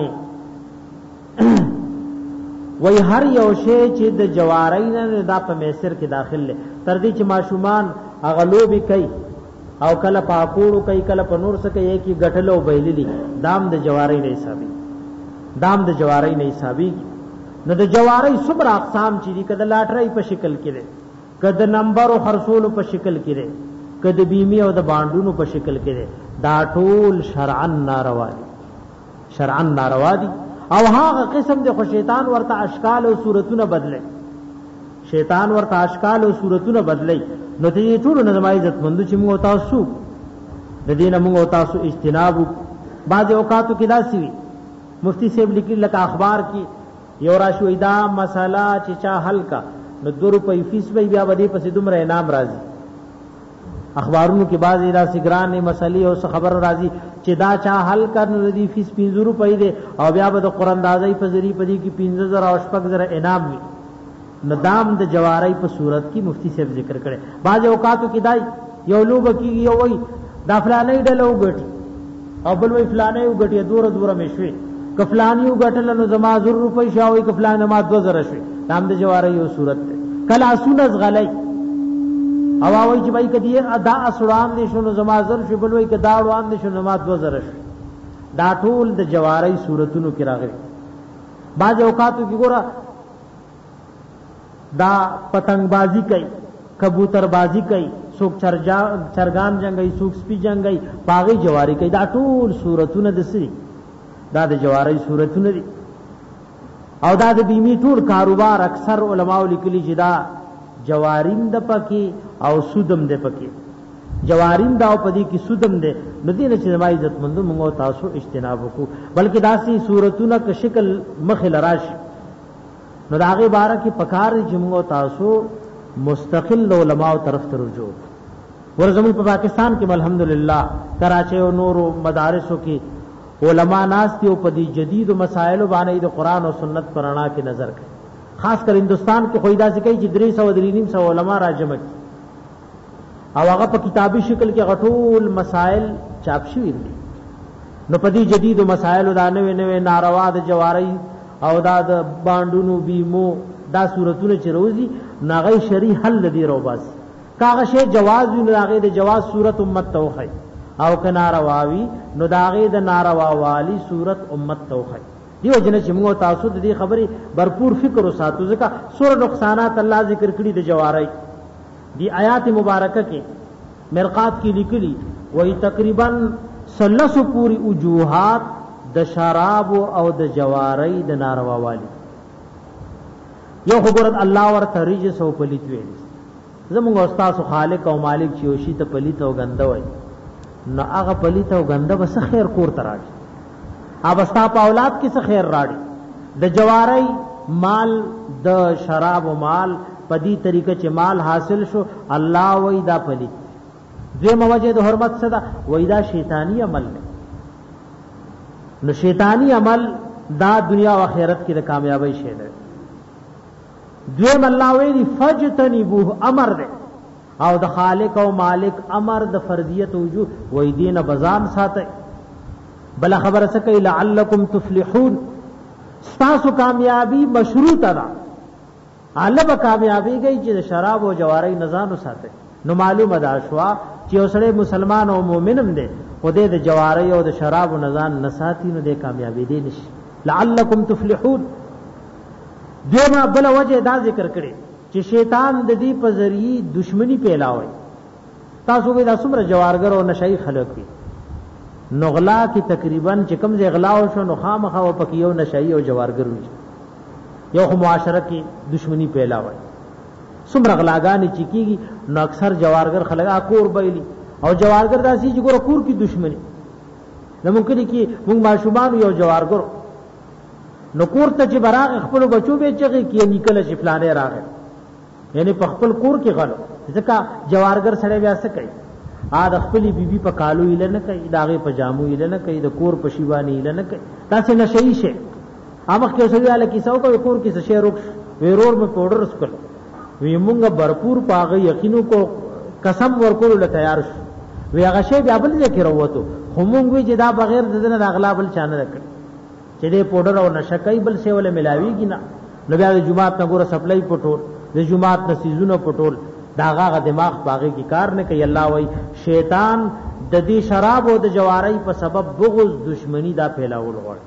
وی هر یو شی چې د جواری نه دا په میسر کې داخل لې تر دې چې ماشومان اغلو به کوي او کله پاکوړو کوي کله په نور څه کوي کې غټلو بیللی دام د جواری نه حسابي دام د جواری نه حسابي نو د جواری څومره اقسام چې دي کله لاټرۍ په شکل کې ده کله نمبر او خرصولو په شکل کې ده کله بیمه او د باندونو په شکل کې ده دا ټول شرعاً ناروا دي شرعاً ناروا دي او هغه قسم د خو شیطان ورته اشکال او صورتونه بدله شیطان ورته اشکال او صورتونه بدلی نو دې ټول نظم عزت مند چې موږ تاسو د دینه موږ تاسو اجتناب بعض اوقاتو کې داسي وي مفتی صاحب لیکي لکه اخبار کې یو راشو دا مسله چې چا حل کا نو دو روپۍ فیس به بیا باندې پسې دومره انعام راځي اخبارونو کې بعضی را سګران مسلې او خبر راځي چې دا چا حل کړنو دي فیس پنځه روپۍ دي او بیا به د قران دازي په ذری په دې کې پنځه زره او شپږ زره انعام وي ندام د جواری په صورت کې مفتی صاحب ذکر کړي بعض اوقاتو کې دای یو لوب کې یو وای دا فلانه ډلو غټي او بل وای فلانه یو غټي دور دور مشوي کفلانی یو غټل نو زما زر روپۍ شاوي کفلانه ما دو زره شي دام د جواری یو صورت کله اسونه غلای او وای چې بای کدی ادا اسړان دي شنو زما زر شي بل وای کدا وړان دي شنو ما دو زره شي دا ټول د جواری صورتونو کې راغلي بعض اوقاتو کې ګوره دا پتنگ بازی کوي کبوتر بازی کوي سوک چرجا چرګان جنگي سوک سپي جنگي باغی جواری کوي دا ټول صورتونه د سي دا د جواری صورتونه دي او دا د بیمه ټول کاروبار اکثر علماء لیکلي چې دا جوارین د پکې او سودم د پکې جوارین دا په دې کې سودم ده نو دې نه چې ما عزت مند موږ تاسو اجتناب وکړو بلکې داسي صورتونه ک شکل مخل راشي نو داغه بارا کې پکار جمعو تاسو مستقل علماء طرف ته رجوع ورزمون په پاکستان کې الحمدلله کراچي او نور مدارسو کې علما ناس ته په دې جدید مسائل باندې د قران او سنت پرانا کې نظر کوي خاص کر هندستان کې خویدا ځکه چې درې سو درې سو علما راجمع او هغه په کتابي شکل کې غټول مسائل چاپ شوي دي نو په دې جدید مسائل دا نوې نوې ناروا د جواری او دا د باندونو بیمو دا صورتونه چې روزي ناغي شری حل دی رو بس کاغه شی جواز وی ناغه د جواز صورت امت توخی او که نارواوی نو داغه د ناروا والی صورت امت توخی دیو جن چې موږ تاسو د دې خبرې भरपूर فکر وساتو ځکه سور نقصانات الله ذکر کړی د جواری دی آیات مبارکه کې مرقات کې لیکلي وای تقریبا سلسو پوری وجوهات د شراب او د جواری د ناروا والی یو خبرت الله ورته رجس او پلیت ویل زموږ استاد خالق او مالک چې وشي ته پلیت او غنده وای نو هغه پلیت او غنده بس خیر کور تراږي اب استا په اولاد کې څه خیر راړي د جواری مال د شراب او مال په دې طریقه چې مال حاصل شو الله وای دا پلیت دوی موجه د حرمت صدا وای دا شیطانی عمل نه نو شیطانی عمل دا دنیا او آخرت کې د کامیابی شی ده دوی الله وی فجتنبوه امر ده او د خالق او مالک امر د فردیت وجوه وای دین بزان ساته بل خبر سکه لعلکم تفلحون تاسو کامیابی مشروط ده علب کامیابی گئی چې شراب او جواری نزان ساته نو معلومه ده شوا چې اوسړه مسلمان او مؤمنم دي خدای د جواری او د شراب او نزان نساتی نو د کامیابی دي نشي لعلکم تفلحون دیمه بل وجه دا ذکر کړي چې شیطان د دې په ذریعہ دشمنی پیلاوي تاسو به دا څومره جوارګر او نشئی خلک دي نغلا کی تقریبا چې کوم ځای غلا او شو نو خامخا او پکې یو نشئی او جوارګر وي یو معاشره کې دشمنی پیلاوي څومره غلاګانی چې کیږي نو اکثر جوارګر خلک کور بایلی او جوارګر داسي چې ګور کور کی دشمنی نو ممکن کی موږ ماشومان یو جوارګر نو کور ته چې براغ خپل بچو به چغي کې نکله چې فلانه راغی یعنی په خپل کور کې غلو ځکه جوارګر سره بیا څه کوي ا د خپل بیبي په کالو ایله نه کوي داغه پجامو ایله نه کوي د کور په شیوانی ایله نه کوي تاسو نشئی شي امخ کې سړیاله کیسو کو کور کې څه شی روک ویرور په پاوډر سکل وی مونږه भरपूर پاغه یقینو کو قسم ورکول له تیار شو وی هغه شی بیا بل ځکه وروته خو مونږ وی جدا بغیر د دنه اغلا بل چانه رکړي چې دې پاوډر او نشکای بل څه ول ملاویږي نه نو بیا د جمعات نه ګوره سپلای پټول د جمعات نه سيزونه پټول داغه دماغ باغې کی کار نه کوي الله وای شیطان د دې شراب او د جواری په سبب بغض دشمنی دا پھیلاول غواړي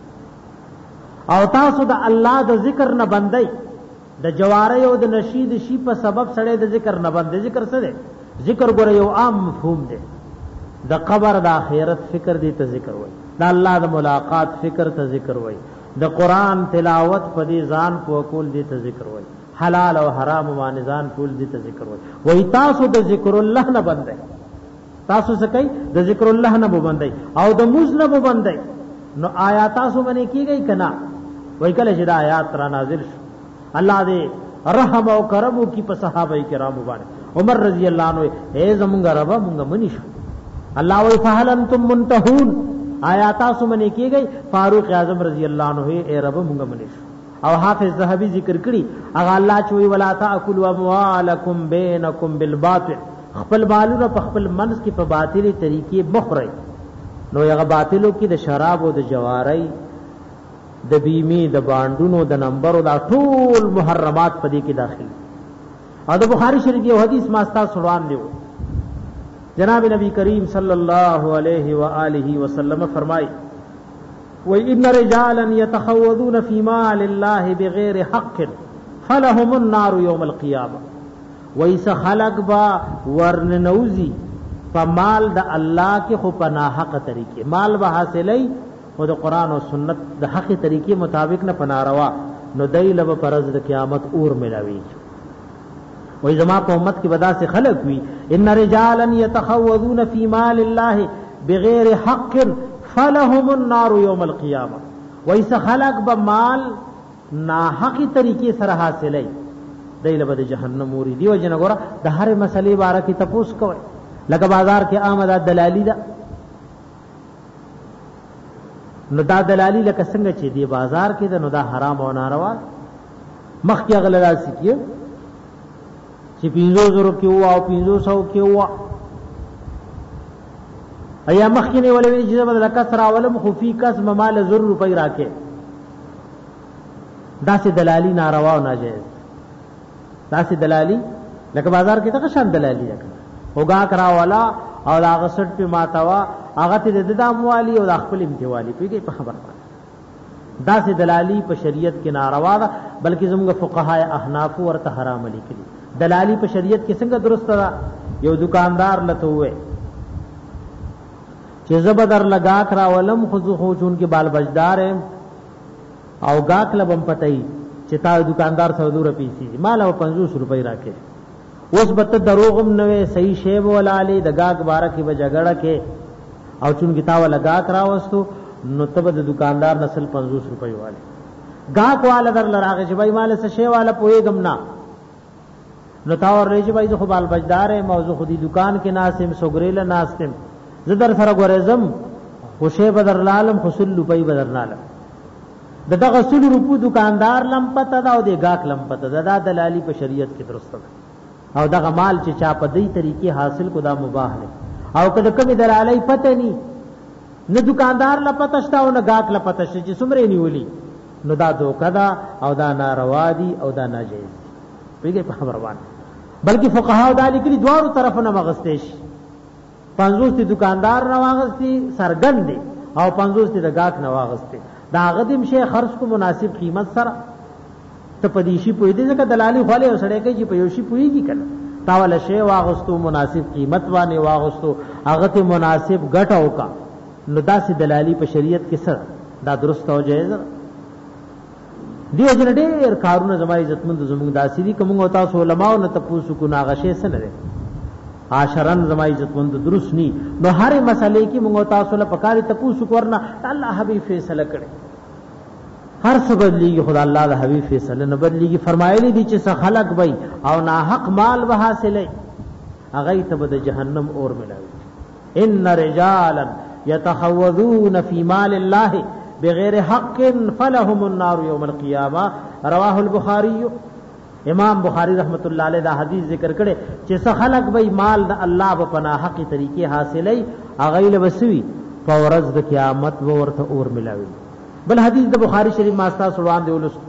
او تاسو د الله د ذکر نه بندای د جواری او د نشید شی په سبب سړی د ذکر نه بندای ذکر څه دی ذکر ګوره یو عام مفهوم دی د قبر د آخرت فکر دی ته ذکر وای د الله د ملاقات فکر ته ذکر وای د قران تلاوت په دې ځان په کول دی ته ذکر وای حلال او حرام باندې ځان ټول دي ته ذکر وای وای تاسو د ذکر الله نه بندای تاسو څه کوي د ذکر الله نه بندای او د موز نه بندای نو آیات تاسو باندې کیږي کنا وای کله چې د آیات را نازل شو الله دې رحم او کرم کی په صحابه کرام باندې عمر رضی الله عنه اے زمونږ رب مونږ منی شو الله وای فهل انتم منتهون آیات تاسو باندې کیږي فاروق اعظم رضی الله عنه اے رب مونږ منی شو او حافظ ذهبی ذکر کړي اغه الله چوي ولا تاكلوا اموالکم بینکم بالباطل خپل بالونه په خپل منځ کې په باطلی طریقې مخري نو هغه باطلو کې د شراب او د جواری د بیمه د باندونو د نمبر او د ټول محرمات په دې کې داخلي او د بخاری شریف یو حدیث ماستا سروان دی جناب نبی کریم صلی الله علیه و آله وسلم فرمای وَإِنَّ رِجَالًا يَتَخَوَّضُونَ فِي مَالِ اللَّهِ بِغَيْرِ حَقٍّ فَلَهُمُ النَّارُ يَوْمَ الْقِيَامَةِ وَإِسَ خَلَقْ با ورننوزی فمال د الله کې خو پناه حق طریقې مال به حاصلې او د قران او سنت د حق طریقې مطابق نه پناروا نو دای له پرز د قیامت اور ملاوي وای زما په امت کې ودا سے خلق وی ان رجالا يتخوذون في مال الله بغیر حق فلهم النار يوم القيامه وایس خلق بمال ناحقی طریقې سره حاصلې دایله به جهنم وری دی وجنه ګوره د هر مسلې باره کې تپوس کوي لکه بازار کې آمد دلالی دا نو دا دلالی لکه څنګه چې دی بازار کې دا نو دا حرام او ناروا مخ کې غل راسي کې چې پینځو زرو کې وو او پینځو سو کې وو ایا مخ کې نه ولې چې بدل کسر اولم خفي کس مال زر روپۍ راکې دا سه دلالی ناروا او ناجیز دا سه دلالی لکه بازار کې ته شان دلالي راکړه وګا کرا والا او هغه سټ په ماتوا هغه ته د داموالي او د خپل امتیوالي پیږي په خبر پات دا سي دلالي په شریعت کې ناروا ده بلکې زموږ فقهای احناف ورته حرام لیکلي دلالي په شریعت کې څنګه درست ده یو دکاندار لته وې چې زبدر لگا کرا ولم خذو خوچون کې بال بجدار او گاک لبم پتاي چې تا دکاندار سره دور پیسي مال او پنځوس روپۍ راکې اوس بت دروغم نوې صحیح شی ولاله د گاک بارک به جګړه کې او چون کې تا ولا گاک راوستو نو تب د دکاندار نسل پنځوس روپۍ والے گاک والا در لراغه چې بای مال څه شی والا پويګم نه نو تا ور لې چې بای زه خو بال بجدار موضوع خودي دکان کې ناسم سوګریل ناسم زدر سره غورزم خوشی بدر لالم خسل روپۍ بدر نالم د دغه سل روپو دکاندار لم پته دا او د گاک لم پته دا, دا دلالی په شریعت کې درست ده او دغه مال چې چا په دې طریقې حاصل کو دا مباح نه او کله کمی دلالی پته ني نه دکاندار لا پته شتا او نه گاک لا پته شي چې څومره نیولي نو دا دوکا دا او دا ناروا دي او دا ناجیز پیږي په خبر باندې بلکې فقها دا لیکلي دوارو طرفونه مغستې شي پنځوس دي دکاندار نه واغستي سرګند دي او پنځوس دي د گاک نه واغستي دا غدیم شي خرج کو مناسب قیمت سره ته پدیشي پوي دي ځکه دلالي خاله وسړی کوي چې پيوشي پويږي کنه تا ول شي واغستو مناسب قیمت باندې واغستو هغه ته مناسب ګټو کا نو داسې دلالی په شریعت کې سره دا درست او جایز دی اجر ډېر کارونه زمای عزتمند زموږ داسې دي کوم او تاسو علماء نه تاسو کو ناغشه سره نه عاشرن زمای عزتمند درست ني نو هر مسلې کې موږ تاسو له پکاري تاسو کورنا الله حبيب فیصله کړي هر څه بدلیږي خدای الله د حبيب فیصله نه بدلیږي فرمایلی دي چې څه خلق وي او نا حق مال به حاصلې هغه ته به د جهنم اور ملاوي ان رجالا يتخوذون في مال الله بغیر حق فلهم النار يوم القيامه رواه البخاري امام بخاری رحمت الله علیه دا حدیث ذکر کړي چې څه خلق وي مال د الله په پناه حقي طریقې حاصلې هغه له وسوي په ورځ د قیامت ورته اور ملاوي بل حدیث د بخاری شریف ماستا سروان دی ولست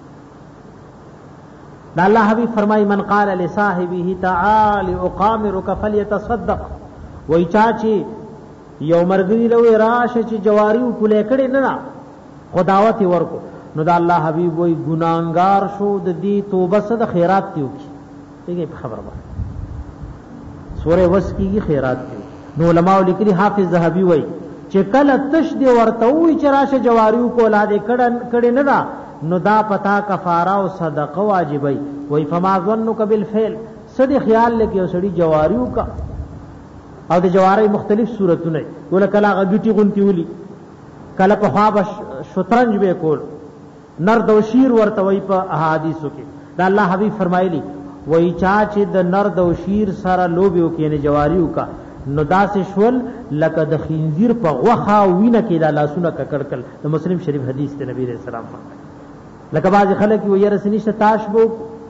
دا الله حبیب فرمای من قال لصاحبه تعال اقامرك فليتصدق وای چا چې یو مرګی له راشه چې جواریو کولې کړي نه نه خداوت ورکو نو دا الله حبیب وای ګناګار شو د دې توبه سره خیرات دیو کی دغه خبره ده سورې وس کیږي خیرات دی نو علماء لیکلي حافظ ذهبي وای چې کله تش دی ورته وای چې راشه جواریو کولا دې کړه کړي نه دا نو دا پتا کفاره او صدقه واجبای وای فما ظنک بالفعل سړي خیال لکه یو سړي جواریو کا او د جواری مختلف صورتونه ول کله غټي غونتی ولي کله په خواب شطرنج به کول نر دوشیر ورته وای په احادیثو کې دا الله حبیب فرمایلی وای چا چې د نر دوشیر سره لوبیو کې نه جواریو کا نو داسې شول لکه د خنزیر په غوخه وینه کې دا لاسونه ککړکل د مسلم شریف حدیث ته نبی رسول الله فرمایي لکه باز خلک وي رسنیشته تاش بو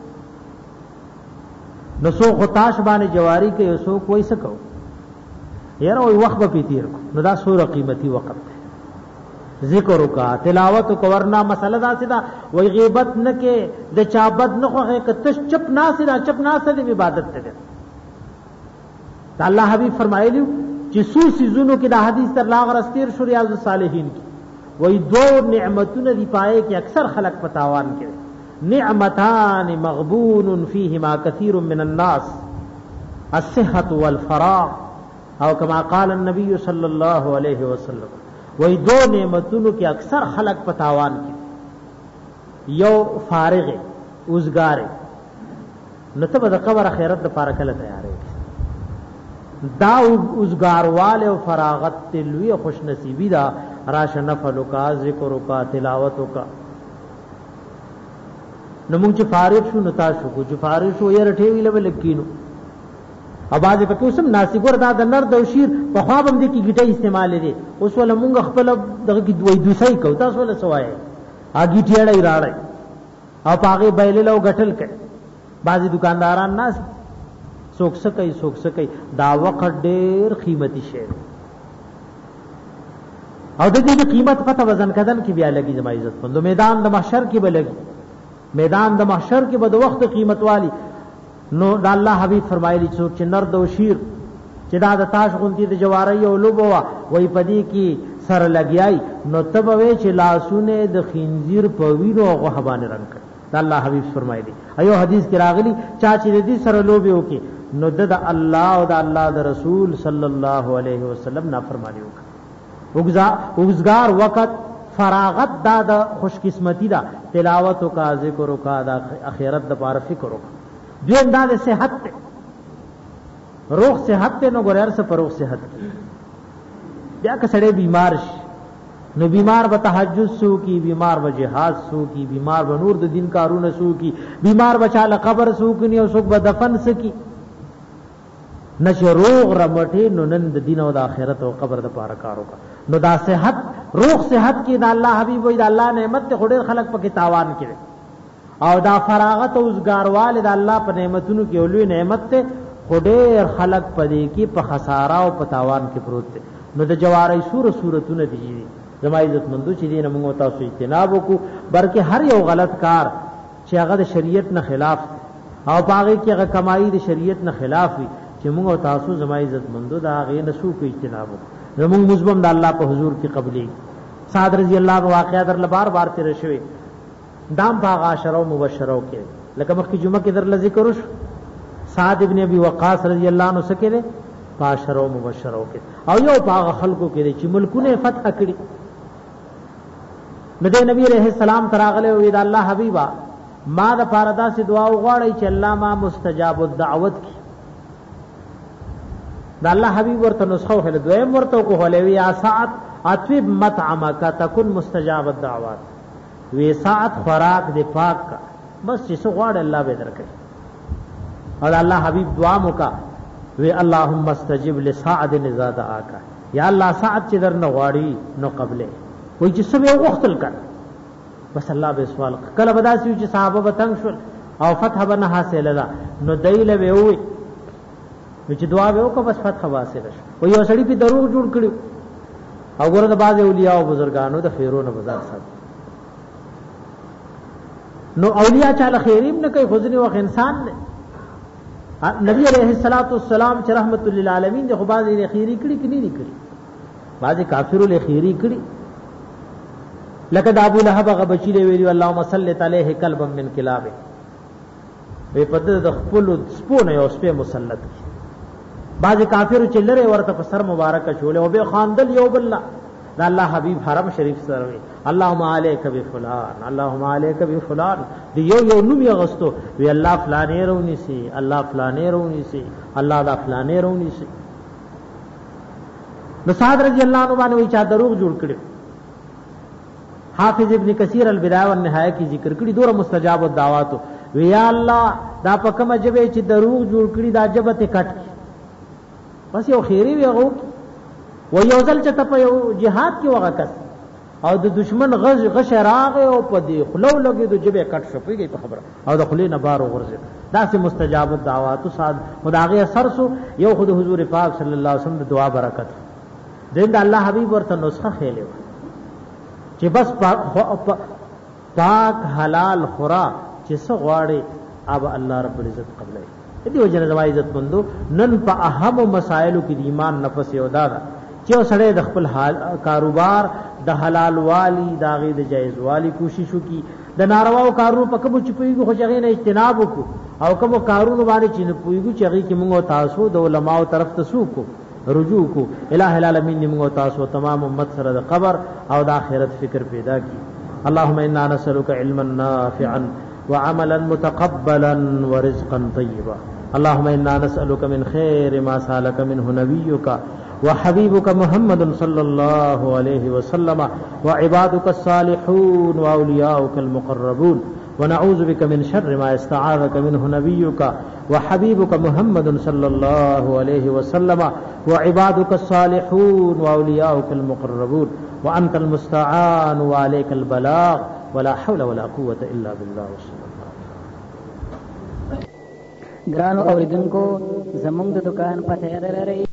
نو سو خو تاش باندې جواری کې یو سو کوئی سکو یاره وي وخت به تیر نو دا سوره قیمتي وقت ذکر کا تلاوت کو ورنا مسله دا سدا وای غیبت نه کې د چابد نه خوغه کتش چپ ناسه دا چپ ناسه د عبادت ته الله حبیب فرمایلی چې سو سيزونو کې د حدیث تر لاغ رستیر شو ریاض الصالحین کې وای دو نعمتونه دی پائے کې اکثر خلق پتاوان کې نعمتان مغبون فیهما کثیر من الناس الصحه والفراغ او کما قال النبي صلی الله علیه وسلم وای دو نعمتونو کې اکثر خلق پتاوان کې یو فارغ اوزګار نو ته د قبر خیرت لپاره کله تیارې دا اوزګاروال او فراغت تلوی خوش نصیبی دا راش نفل کا ذکر کا تلاوت کا نو موږ چې فارغ شو نو تاسو کو چې فارغ شو یې رټېوی لبل کینو اواز په کوسم ناسګور دا د نر دوشیر په خوابم دي کې گیټه استعمال دي اوس ول مونږ خپل دغه کې دوی دوسای کو تاسو ول سوای ا گیټه اړای راړای او پاغه بیل له غټل کړي بعضی دکانداران ناس سوک سکای سوک سکای دا وخت ډېر قیمتي شی او د دې قیمت پته وزن کدن کې بیا لګي زما عزت پندو میدان د محشر کې به لګي میدان د محشر کې به د وخت قیمت والی نو د الله حبیب فرمایلی څوک چې نرد او شیر چې دا د تاش غونتی د جواری او لوبوا وای پدی کی سره لګیای نو تبوي چې لاسونه د خنزیر په وینو او غوښه باندې رنگ کړ د الله حبیب فرمایلی ایو حدیث کې راغلی چا چې دې سره لوبي وکي نو د الله او د الله د رسول صلی الله علیه وسلم نافرمانی وکړه وګزګار وخت فراغت دا د خوش قسمتی دا تلاوت او کا ذکر او کا د اخرت د بار فکر او دوی انداز صحت ته روح صحت ته نو ګورر سره پروغ صحت بیا که سړی بیمار شي نو بیمار به تهجد سو کی بیمار به جهاد سو کی بیمار به نور د دین کارونه سو کی بیمار بچاله قبر سو کی او سوک به دفن سکی نشه روغ رمټه نو نن د دین او د آخرت او قبر د پاره کارو کا نو دا صحت روح صحت کې د الله حبیب او د الله نعمت ته خډیر خلق پکې تاوان کړي او دا فراغت او زګاروال د الله په نعمتونو کې اولوی نعمت ته خډیر خلق پدې کې په خساره او په تاوان کې پروت دي نو د جواری سور صورتونه دي زما عزت مندو چې دین موږ تاسو اجتناب وکړو بلکې هر یو غلط کار چې هغه د شریعت نه خلاف او باغې کې هغه کمایي د شریعت نه خلاف وي چې موږ تاسو زما عزت مندو دا هغه نسو کو اجتناب وکړو زموږ مزبم د الله په حضور کې قبلي سعد رضی الله عنه واقعا در لبار بار تیر شوی دام باغ عشرو مبشرو کې لکه مخکې جمعه کې در ذکر وش سعد ابن ابي وقاص رضی الله عنه سکه پاشرو مبشرو کې او یو باغ خلکو کې چې ملکونه فتح کړي نبی نبی علیہ السلام تراغله وی دا الله حبیبا ما د پاردا سے دعا وغواړی چې الله ما مستجاب الدعوت کی دا الله حبیب ورته نسخه هله دویم ورته کو هله وی ساعت اطيب مطعمک تكن مستجاب الدعوات وی ساعت خوراک دی پاک کا بس چې څو غواړي الله به درکړي او الله حبیب دعا موکا وی اللهم استجب لسعد اذا دعاک یا الله سعد چې درنه غواړي نو قبله وای چې سبه وختل کړ بس الله به سوال کله بداسي چې صحابه بتنګ شول او فتح بنه حاصله ده نو دایله به وي چې دعا به وکړه بس فتح حاصله شو وای یو سړی په دروغ جوړ کړو او ګوره د باز اولیاء او بزرګانو د خیرونو بازار صاحب نو اولیاء چاله خیریم نه کوي خو ځنی وخت انسان نه نبی علیہ الصلوۃ والسلام چې رحمت للعالمین د خو باز یې خیری کړي کې نه کړي باز کافرو له خیری کړي لکه د ابو لهب غ بچی دی ویلی اللهم صل علیه قلبا من کلاب وی پد د خپل سپونه یو سپه مسلط باز کافر چې لره ورته په سر مبارک شول او به خواندل یو بالله دا الله حبیب حرم شریف سره وی اللهم علیک بفلان اللهم علیک بفلان دی یو یو نوم یې غستو وی الله فلانه رونی سي الله فلانه رونی سي الله دا فلانه رونی سي نو سعد رضی الله عنه باندې وی چا دروغ جوړ کړي حافظ ابن کثیر البدایہ والنہایہ کی ذکر کړي دوره مستجاب الدعوات وی یا الله دا په کومه جبه چې دروغ جوړ کړي دا جبه ته کټ بس یو خیری وی غو و یو ځل چې په یو jihad کې وغه کس او د دشمن غش غش راغ او په دی خلو لګي د جبه کټ شو پیږي په خبره او د خلی نه بار ورځي دا سه مستجاب الدعوات صاد مداغه اثر سو یو خود حضور پاک صلی الله علیه وسلم د دعا برکت دین د الله حبیب ورته نسخه خېلو چې بس پاک حلال خورا چې څو غواړي اب الله رب العزت قبلې دې وجنه زما عزت مندو نن په اهم مسائلو کې ایمان نفس یو دا چې سړی د خپل حال کاروبار د حلال والی داغه د جایز والی کوشش وکي د نارواو کارونو په کوم چې پویګو خو چغې نه اجتناب وکړو او کوم کارونو باندې چې نه پویګو چغې کې موږ تاسو د علماو طرف ته سوکو رجوع کو الہ العالمین موږ تاسو تمام امت سره د قبر او د آخرت فکر پیدا کی اللهم انا نسألك علما نافعا وعملا متقبلا ورزقا طيبا اللهم انا نسألك من خير ما سالك منه نبيك وحبيبك محمد صلى الله عليه وسلم وعبادك الصالحون واولياؤك المقربون ونعوذ بك من شر ما استعاذك منه نبيك وحبيبك محمد صلى الله عليه وسلم وعبادك الصالحون واولياؤك المقربون وانت المستعان وعليك البلاغ ولا حول ولا قوة الا بالله صلى الله عليه وسلم. ګرانو اوریدونکو زموږ د دکان پته لرئ